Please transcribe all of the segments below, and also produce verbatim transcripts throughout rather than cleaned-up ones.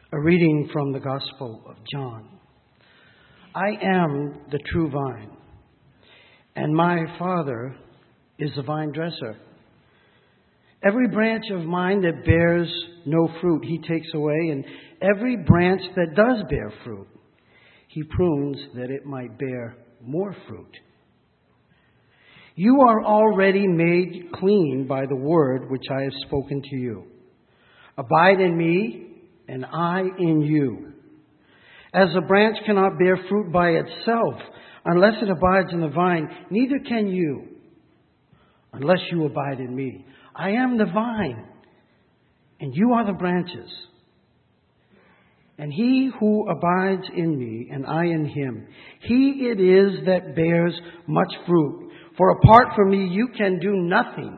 A reading from the Gospel of John. I am the true vine, and my Father is the vine dresser. Every branch of mine that bears no fruit, he takes away, and every branch that does bear fruit, he prunes that it might bear more fruit. You are already made clean by the word which I have spoken to you. Abide in me, and I in you. As a branch cannot bear fruit by itself unless it abides in the vine, neither can you unless you abide in me. I am the vine, and you are the branches. And he who abides in me, and I in him, he it is that bears much fruit. For apart from me, you can do nothing.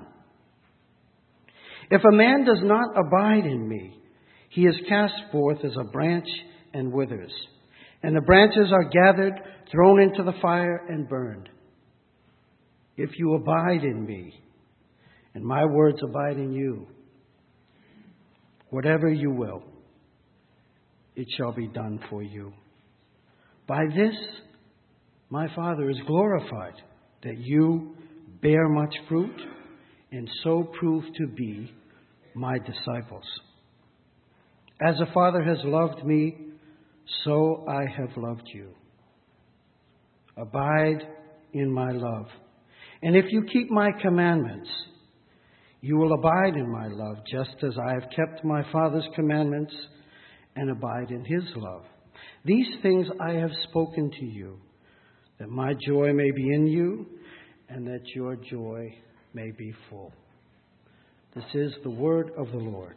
If a man does not abide in me, he is cast forth as a branch and withers, and the branches are gathered, thrown into the fire, and burned. If you abide in me, and my words abide in you, whatever you will, it shall be done for you. By this my Father is glorified, that you bear much fruit, and so prove to be my disciples. As the Father has loved me, so I have loved you. Abide in my love. And if you keep my commandments, you will abide in my love, just as I have kept my Father's commandments and abide in his love. These things I have spoken to you, that my joy may be in you, and that your joy may be full. This is the word of the Lord.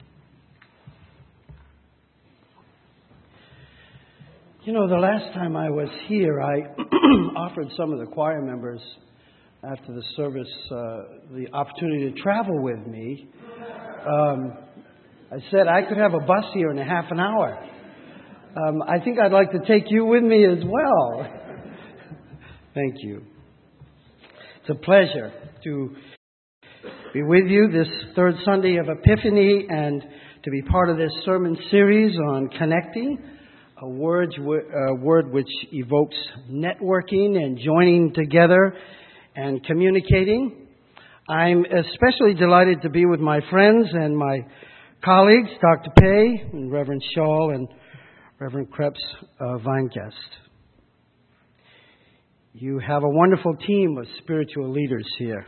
You know, the last time I was here, I offered some of the choir members after the service uh, the opportunity to travel with me. Um, I said I could have a bus here in a half an hour. Um, I think I'd like to take you with me as well. Thank you. It's a pleasure to be with you this third Sunday of Epiphany and to be part of this sermon series on connecting. A word, a word which evokes networking and joining together and communicating. I'm especially delighted to be with my friends and my colleagues, Doctor Pei and Reverend Shaw and Reverend Krebs uh, Weingast. You have a wonderful team of spiritual leaders here.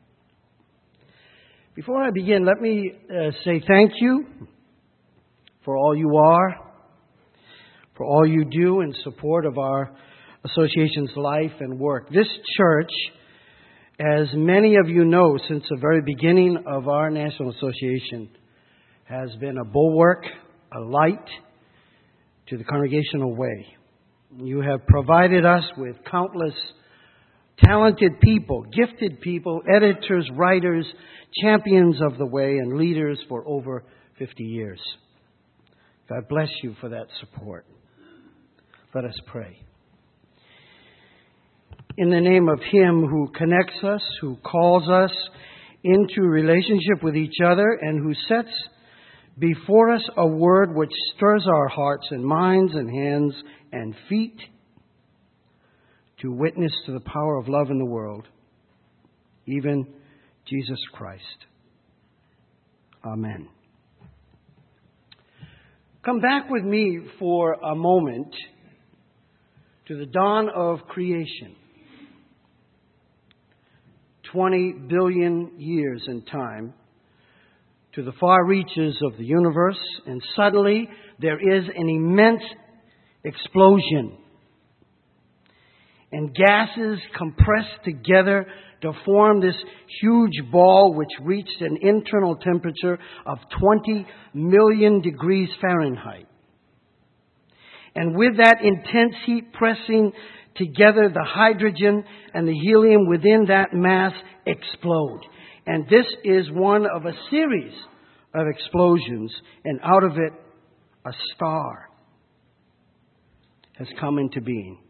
Before I begin, let me uh, say thank you for all you are, for all you do in support of our association's life and work. This church, as many of you know, since the very beginning of our National Association, has been a bulwark, a light to the congregational way. You have provided us with countless talented people, gifted people, editors, writers, champions of the way, and leaders for over fifty years. God bless you for that support. Let us pray. In the name of him who connects us, who calls us into relationship with each other, and who sets before us a word which stirs our hearts and minds and hands and feet to witness to the power of love in the world, even Jesus Christ. Amen. Come back with me for a moment to the dawn of creation. twenty billion years in time, to the far reaches of the universe, and suddenly there is an immense explosion. And gases compressed together to form this huge ball which reached an internal temperature of twenty million degrees Fahrenheit. And with that intense heat pressing together, the hydrogen and the helium within that mass explode. And this is one of a series of explosions, and out of it, a star has come into being.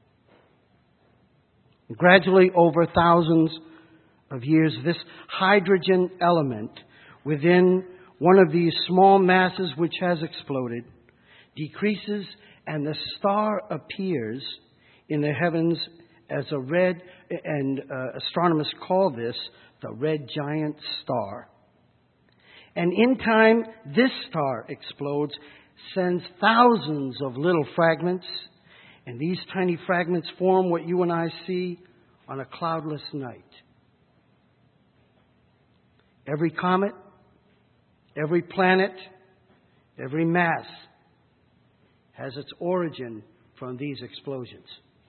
Gradually, over thousands of years, this hydrogen element within one of these small masses which has exploded decreases, and the star appears in the heavens as a red, and uh, astronomers call this the red giant star. And in time, this star explodes, sends thousands of little fragments, and these tiny fragments form what you and I see on a cloudless night. Every comet, every planet, every mass has its origin from these explosions.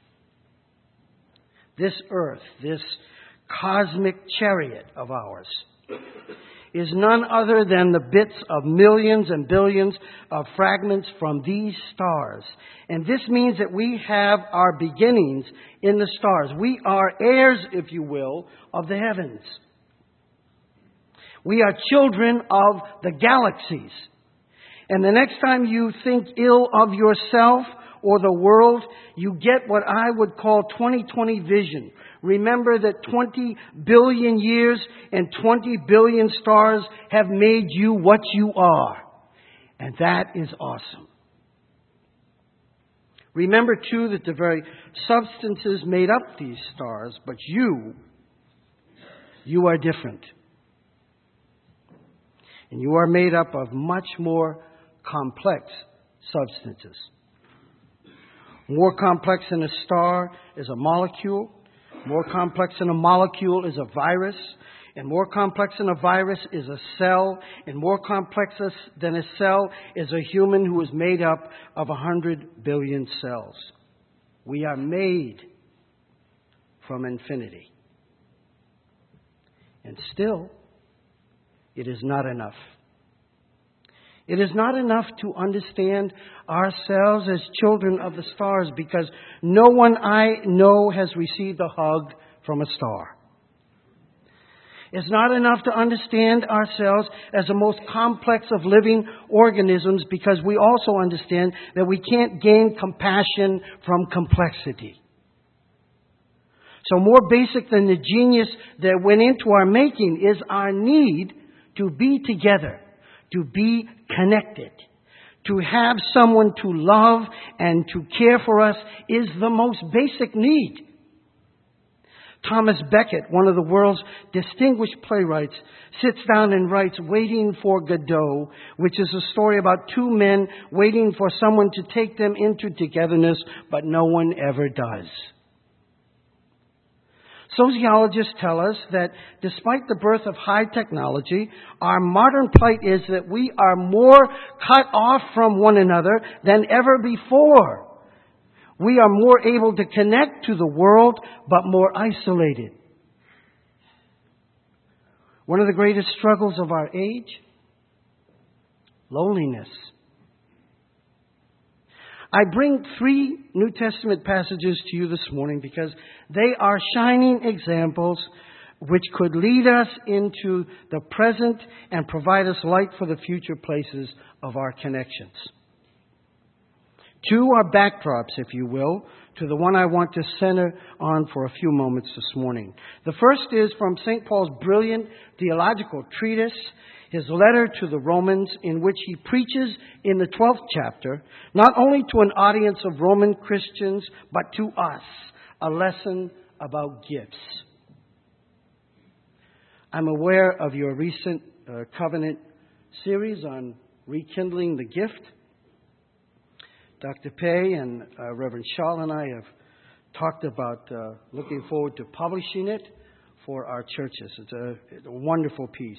This earth, this cosmic chariot of ours, is none other than the bits of millions and billions of fragments from these stars. And this means that we have our beginnings in the stars. We are heirs, if you will, of the heavens. We are children of the galaxies. And the next time you think ill of yourself or the world, you get what I would call twenty twenty vision. Remember that twenty billion years and twenty billion stars have made you what you are. And that is awesome. Remember, too, that the very substances made up these stars, but you, you are different. And you are made up of much more complex substances. More complex than a star is a molecule. More complex than a molecule is a virus. And more complex than a virus is a cell. And more complex than a cell is a human who is made up of a hundred billion cells. We are made from infinity. And still, it is not enough. It is not enough to understand ourselves as children of the stars, because no one I know has received a hug from a star. It's not enough to understand ourselves as the most complex of living organisms, because we also understand that we can't gain compassion from complexity. So more basic than the genius that went into our making is our need to be together, to be connected. To have someone to love and to care for us is the most basic need. Thomas Becket, one of the world's distinguished playwrights, sits down and writes Waiting for Godot, which is a story about two men waiting for someone to take them into togetherness, but no one ever does. Sociologists tell us that despite the birth of high technology, our modern plight is that we are more cut off from one another than ever before. We are more able to connect to the world, but more isolated. One of the greatest struggles of our age? Loneliness. I bring three New Testament passages to you this morning because they are shining examples which could lead us into the present and provide us light for the future places of our connections. Two are backdrops, if you will, to the one I want to center on for a few moments this morning. The first is from Saint Paul's brilliant theological treatise, his letter to the Romans, in which he preaches in the twelfth chapter, not only to an audience of Roman Christians, but to us, a lesson about gifts. I'm aware of your recent uh, covenant series on rekindling the gift. Doctor Pei and uh, Reverend Shaw and I have talked about uh, looking forward to publishing it for our churches. It's a, it's a wonderful piece.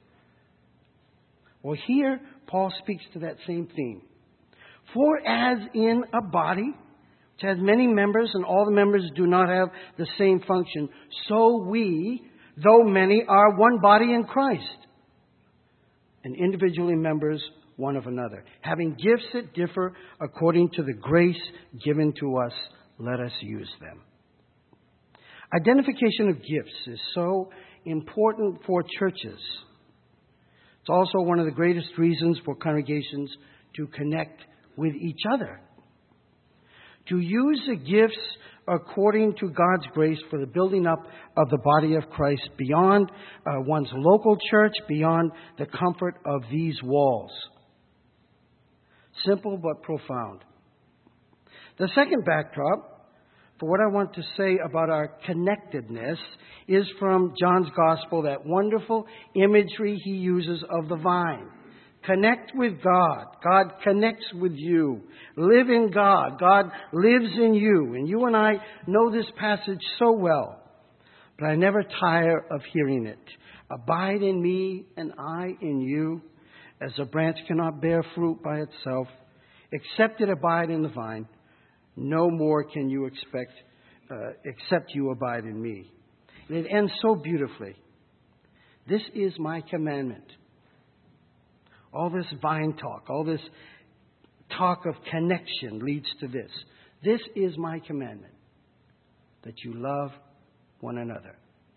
Well, here, Paul speaks to that same theme. For as in a body, which has many members, and all the members do not have the same function, so we, though many, are one body in Christ, and individually members one of another. Having gifts that differ according to the grace given to us, let us use them. Identification of gifts is so important for churches. It's also one of the greatest reasons for congregations to connect with each other. To use the gifts according to God's grace for the building up of the body of Christ beyond uh, one's local church, beyond the comfort of these walls. simple but profound. The second backdrop for what I want to say about our connectedness is from John's Gospel, that wonderful imagery he uses of the vine. Connect with God. God connects with you. Live in God. God lives in you. And you and I know this passage so well, but I never tire of hearing it. Abide in me and I in you, as a branch cannot bear fruit by itself, except it abide in the vine. No more can you expect, uh, except you abide in me. And it ends so beautifully. This is my commandment. All this vine talk, all this talk of connection leads to this. This is my commandment, that you love one another.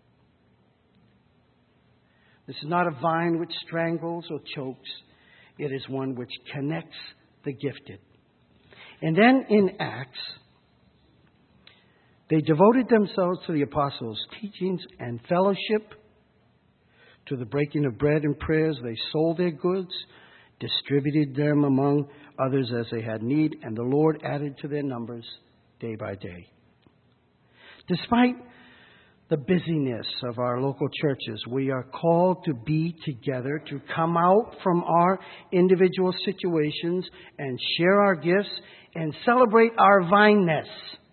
This is not a vine which strangles or chokes. It is one which connects the gifted. And then in Acts, they devoted themselves to the apostles' teachings and fellowship, to the breaking of bread and prayers. They sold their goods, distributed them among others as they had need, and the Lord added to their numbers day by day. Despite the busyness of our local churches, we are called to be together, to come out from our individual situations and share our gifts and celebrate our vineness,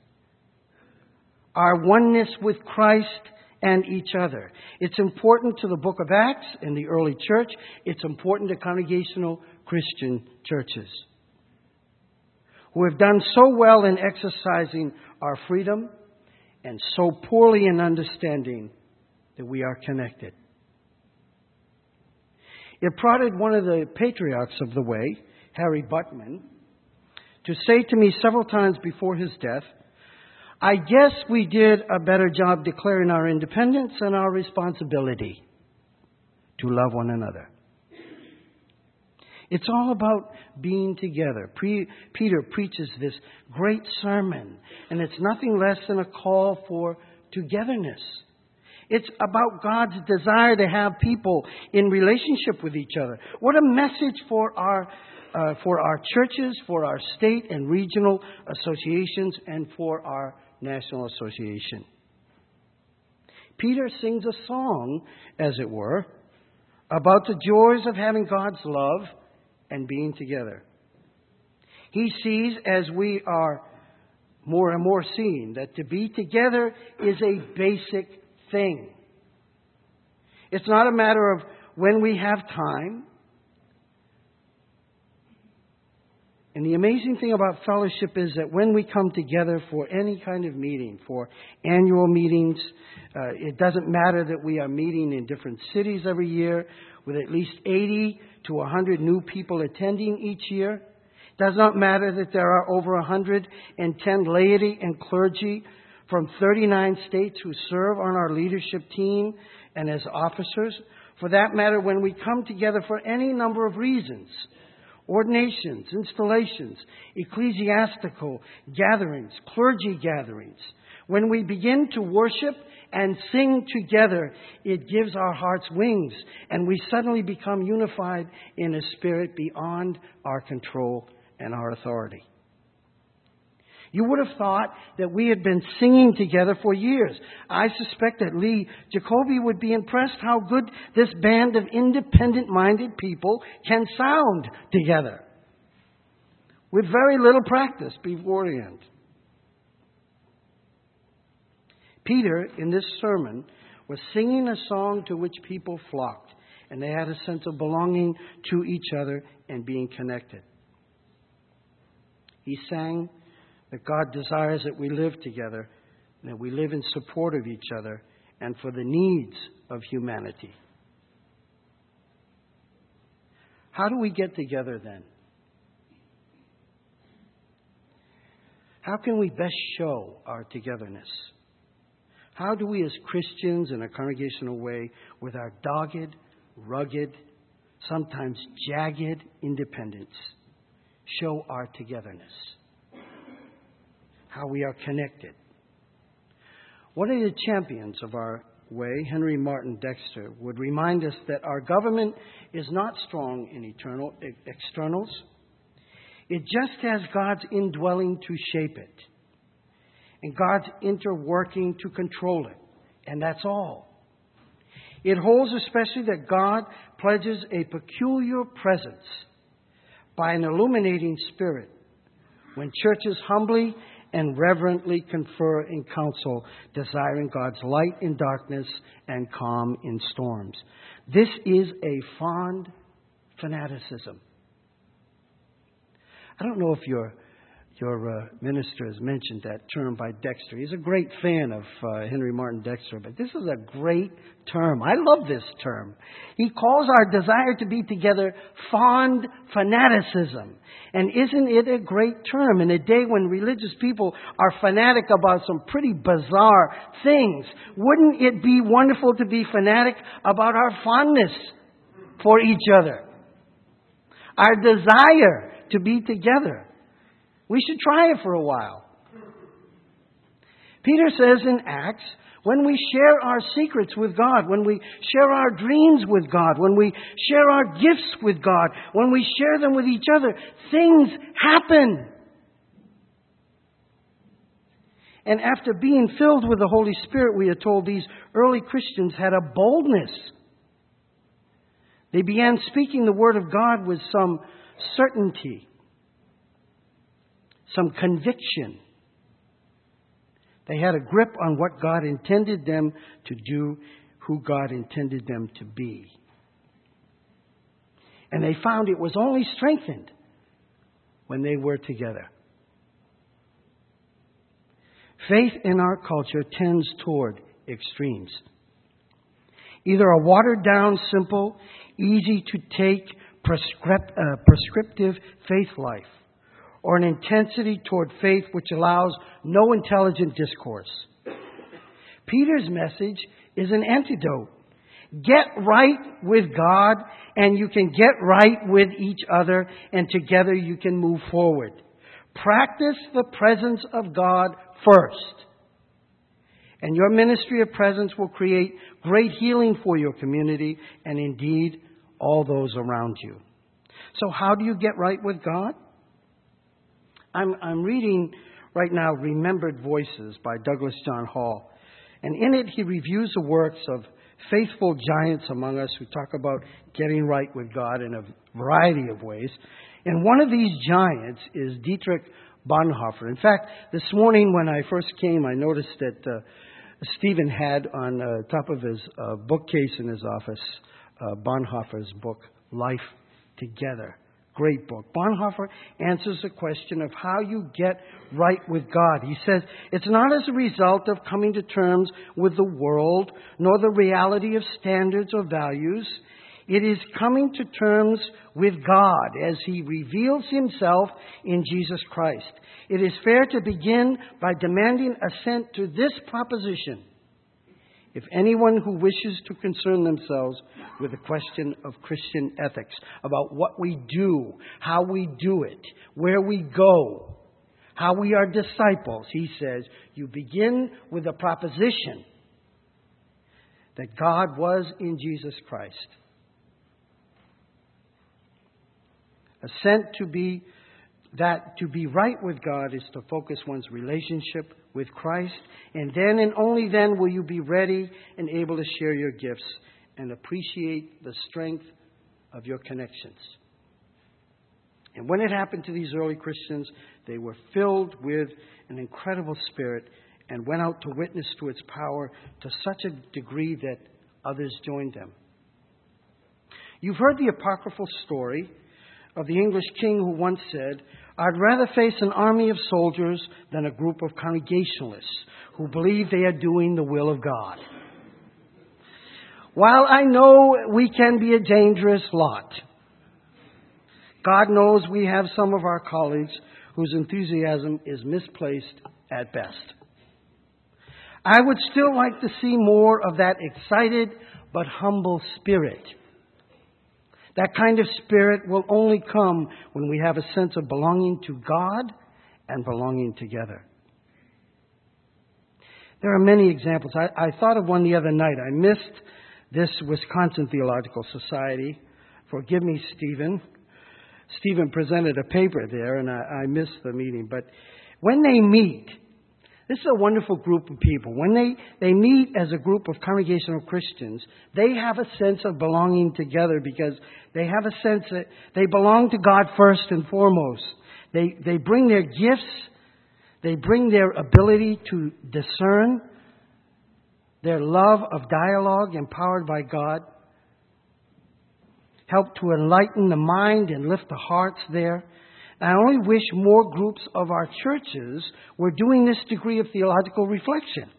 our oneness with Christ and each other. It's important to the book of Acts and the early church. It's important to congregational Christian churches who have done so well in exercising our freedom and so poorly in understanding that we are connected. It prodded one of the patriarchs of the way, Harry Buttman, to say to me several times before his death, I guess we did a better job declaring our independence and our responsibility to love one another. It's all about being together. Pre- Peter preaches this great sermon, and it's nothing less than a call for togetherness. It's about God's desire to have people in relationship with each other. What a message for our uh, for our churches, for our state and regional associations, and for our national association. Peter sings a song, as it were, about the joys of having God's love and being together. He sees, as we are more and more seeing, that to be together is a basic thing. It's not a matter of when we have time. And the amazing thing about fellowship is that when we come together for any kind of meeting, for annual meetings, uh, it doesn't matter that we are meeting in different cities every year with at least eighty to one hundred new people attending each year. It does not matter that there are over one hundred ten laity and clergy from thirty-nine states who serve on our leadership team and as officers. For that matter, when we come together for any number of reasons, ordinations, installations, ecclesiastical gatherings, clergy gatherings, when we begin to worship and sing together, it gives our hearts wings, and we suddenly become unified in a spirit beyond our control and our authority. You would have thought that we had been singing together for years. I suspect that Lee Jacoby would be impressed how good this band of independent-minded people can sound together with very little practice beforehand. Peter, in this sermon, was singing a song to which people flocked, and they had a sense of belonging to each other and being connected. He sang that God desires that we live together, and that we live in support of each other and for the needs of humanity. How do we get together then? How can we best show our togetherness? How do we as Christians in a congregational way, with our dogged, rugged, sometimes jagged independence, show our togetherness? How we are connected. One of the champions of our way, Henry Martin Dexter, would remind us that our government is not strong in eternal externals. It just has God's indwelling to shape it, and God's interworking to control it, and that's all. It holds especially that God pledges a peculiar presence by an illuminating spirit when churches humbly and reverently confer in counsel, desiring God's light in darkness and calm in storms. This is a fond fanaticism. I don't know if your your uh, minister has mentioned that term by Dexter. He's a great fan of uh, Henry Martin Dexter, but this is a great term. I love this term. He calls our desire to be together fond fanaticism. And isn't it a great term in a day when religious people are fanatic about some pretty bizarre things? Wouldn't it be wonderful to be fanatic about our fondness for each other? Our desire to be together. We should try it for a while. Peter says in Acts, when we share our secrets with God, when we share our dreams with God, when we share our gifts with God, when we share them with each other, things happen. And after being filled with the Holy Spirit, we are told these early Christians had a boldness. They began speaking the Word of God with some certainty, some conviction. They had a grip on what God intended them to do, who God intended them to be. And they found it was only strengthened when they were together. Faith in our culture tends toward extremes. Either a watered-down, simple, easy-to-take, prescript, uh, prescriptive faith life, or an intensity toward faith which allows no intelligent discourse. Peter's message is an antidote. Get right with God, and you can get right with each other, and together you can move forward. Practice the presence of God first. And your ministry of presence will create great healing for your community, and indeed all those around you. So how do you get right with God? I'm, I'm reading right now Remembered Voices by Douglas John Hall. And in it, he reviews the works of faithful giants among us who talk about getting right with God in a variety of ways. And one of these giants is Dietrich Bonhoeffer. In fact, this morning when I first came, I noticed that uh, Stephen had on uh, top of his uh, bookcase in his office uh, Bonhoeffer's book, Life Together. Great book. Bonhoeffer answers the question of how you get right with God. He says, it's not as a result of coming to terms with the world, nor the reality of standards or values. It is coming to terms with God as He reveals Himself in Jesus Christ. It is fair to begin by demanding assent to this proposition. If anyone who wishes to concern themselves with the question of Christian ethics, about what we do, how we do it, where we go, how we are disciples, he says, you begin with the proposition that God was in Jesus Christ. Assent to be that to be right with God is to focus one's relationship with Christ, and then and only then will you be ready and able to share your gifts and appreciate the strength of your connections. And when it happened to these early Christians, they were filled with an incredible spirit and went out to witness to its power to such a degree that others joined them. You've heard the apocryphal story of the English king who once said, I'd rather face an army of soldiers than a group of Congregationalists who believe they are doing the will of God. While I know we can be a dangerous lot, God knows we have some of our colleagues whose enthusiasm is misplaced at best. I would still like to see more of that excited but humble spirit. That kind of spirit will only come when we have a sense of belonging to God and belonging together. There are many examples. I, I thought of one the other night. I missed this Wisconsin Theological Society. Forgive me, Stephen. Stephen presented a paper there, and I, I missed the meeting. But when they meet, this is a wonderful group of people. When they, they meet as a group of congregational Christians, they have a sense of belonging together because they have a sense that they belong to God first and foremost. They, they bring their gifts. They bring their ability to discern, their love of dialogue empowered by God, help to enlighten the mind and lift the hearts there. I only wish more groups of our churches were doing this degree of theological reflection.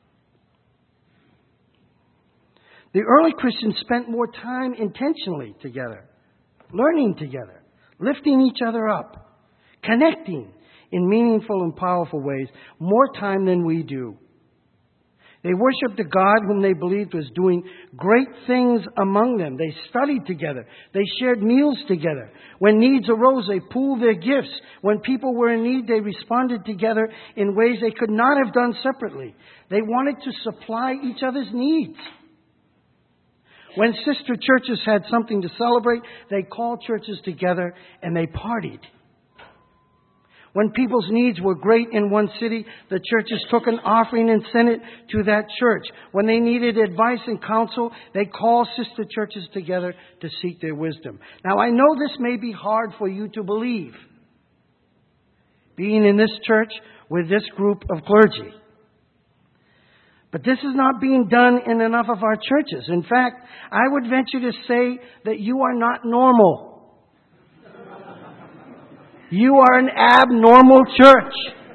The early Christians spent more time intentionally together, learning together, lifting each other up, connecting in meaningful and powerful ways, more time than we do. They worshiped a God whom they believed was doing great things among them. They studied together. They shared meals together. When needs arose, they pooled their gifts. When people were in need, they responded together in ways they could not have done separately. They wanted to supply each other's needs. When sister churches had something to celebrate, they called churches together and they partied. When people's needs were great in one city, the churches took an offering and sent it to that church. When they needed advice and counsel, they called sister churches together to seek their wisdom. Now, I know this may be hard for you to believe, being in this church with this group of clergy. But this is not being done in enough of our churches. In fact, I would venture to say that you are not normal. You are an abnormal church.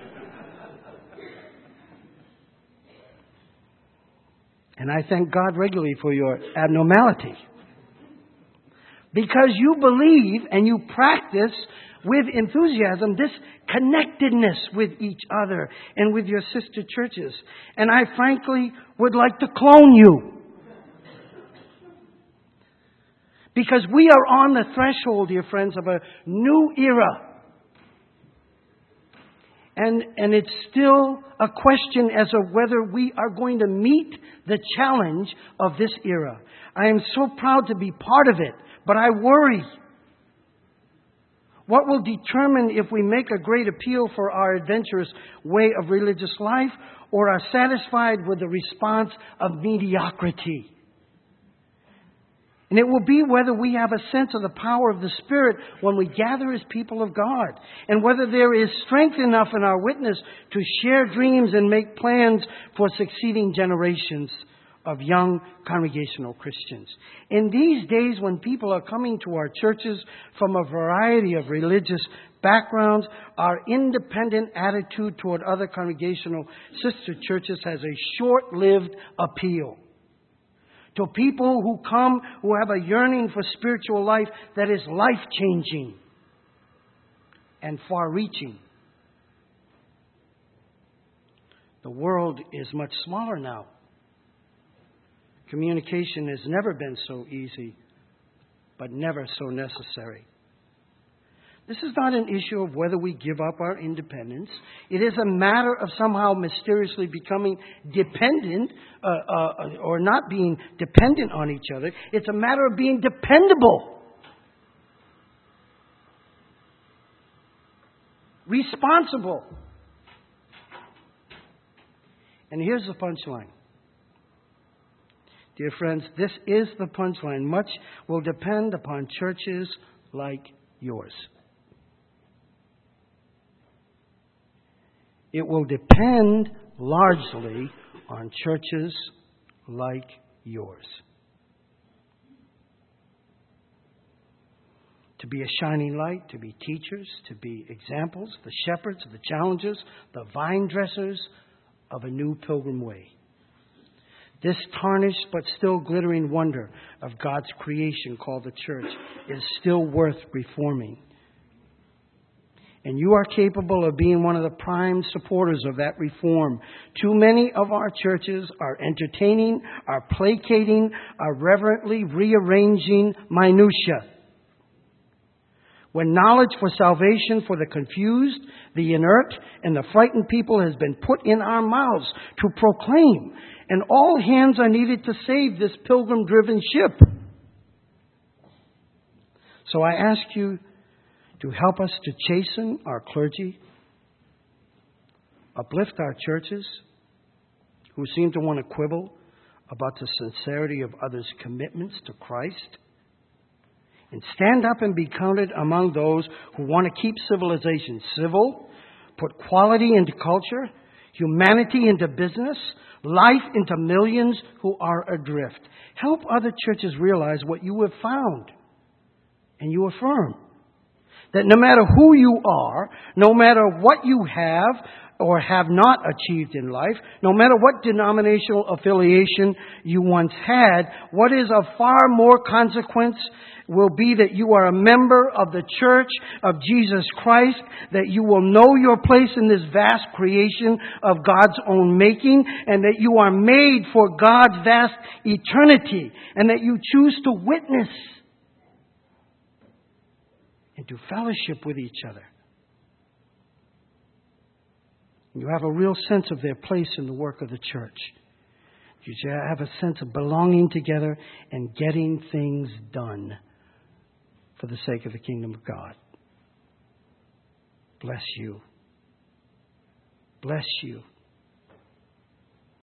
And I thank God regularly for your abnormality. Because you believe and you practice with enthusiasm this connectedness with each other and with your sister churches. And I frankly would like to clone you. Because we are on the threshold, dear friends, of a new era. And, and it's still a question as to whether we are going to meet the challenge of this era. I am so proud to be part of it, but I worry. What will determine if we make a great appeal for our adventurous way of religious life or are satisfied with the response of mediocrity? And it will be whether we have a sense of the power of the Spirit when we gather as people of God. And whether there is strength enough in our witness to share dreams and make plans for succeeding generations of young congregational Christians. In these days when people are coming to our churches from a variety of religious backgrounds, our independent attitude toward other congregational sister churches has a short-lived appeal. To people who come who have a yearning for spiritual life that is life-changing and far-reaching. The world is much smaller now. Communication has never been so easy, but never so necessary. This is not an issue of whether we give up our independence. It is a matter of somehow mysteriously becoming dependent uh, uh, or not being dependent on each other. It's a matter of being dependable. Responsible. And here's the punchline. Dear friends, this is the punchline. Much will depend upon churches like yours. It will depend largely on churches like yours. To be a shining light, to be teachers, to be examples, the shepherds, the challengers, the vine dressers of a new pilgrim way. This tarnished but still glittering wonder of God's creation called the church is still worth reforming. And you are capable of being one of the prime supporters of that reform. Too many of our churches are entertaining, are placating, are reverently rearranging minutiae. When knowledge for salvation for the confused, the inert, and the frightened people has been put in our mouths to proclaim, and all hands are needed to save this pilgrim-driven ship. So I ask you to help us to chasten our clergy, uplift our churches who seem to want to quibble about the sincerity of others' commitments to Christ, and stand up and be counted among those who want to keep civilization civil, put quality into culture, humanity into business, life into millions who are adrift. Help other churches realize what you have found, and you affirm that no matter who you are, no matter what you have or have not achieved in life, no matter what denominational affiliation you once had, what is of far more consequence will be that you are a member of the Church of Jesus Christ, that you will know your place in this vast creation of God's own making, and that you are made for God's vast eternity, and that you choose to witness and to fellowship with each other. You have a real sense of their place in the work of the church. You have a sense of belonging together and getting things done for the sake of the kingdom of God. Bless you. Bless you.